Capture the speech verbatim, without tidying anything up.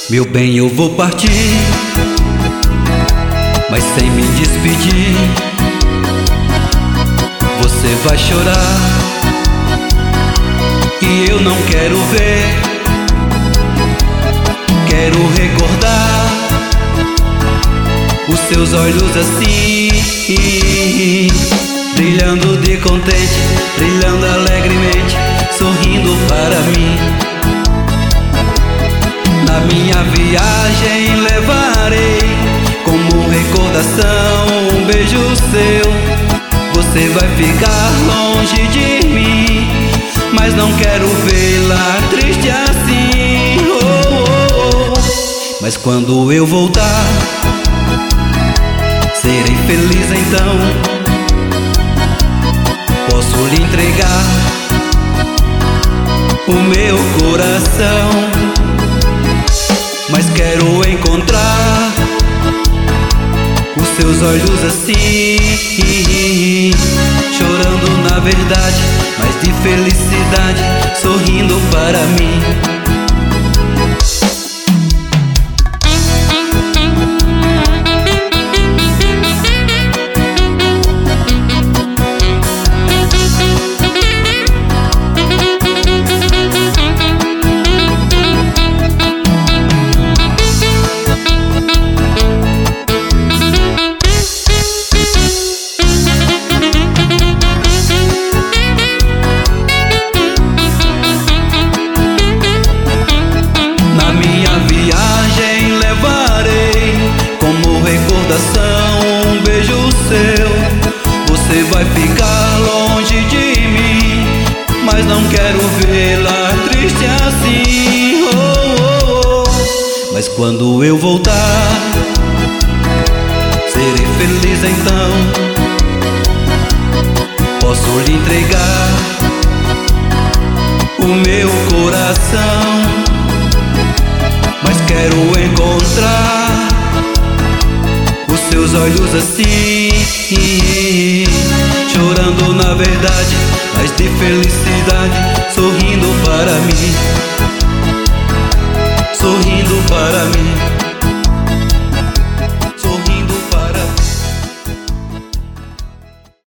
Meu bem, eu vou partir, mas sem me despedir. Você vai chorar e eu não quero ver. Quero recordar os seus olhos assim, brilhando de contente, brilhando alegremente, sorrindo para mim. Na minha viagem levarei como recordação um beijo seu. Você vai ficar longe de mim, mas não quero vê-la triste assim. Oh, oh, oh. Mas quando eu voltar, serei feliz então. Posso lhe entregar o meu coração, mas quero encontrar os seus olhos assim, chorando na verdade, mas de felicidade, sorrindo para mim. Um beijo seu. Você vai ficar longe de mim, mas não quero vê-la triste assim. Oh, oh, oh. Mas quando eu voltar, serei feliz então. Posso lhe entregar o meu coração, mas quero encontrar seus olhos assim, chorando na verdade, mas de felicidade, sorrindo para mim.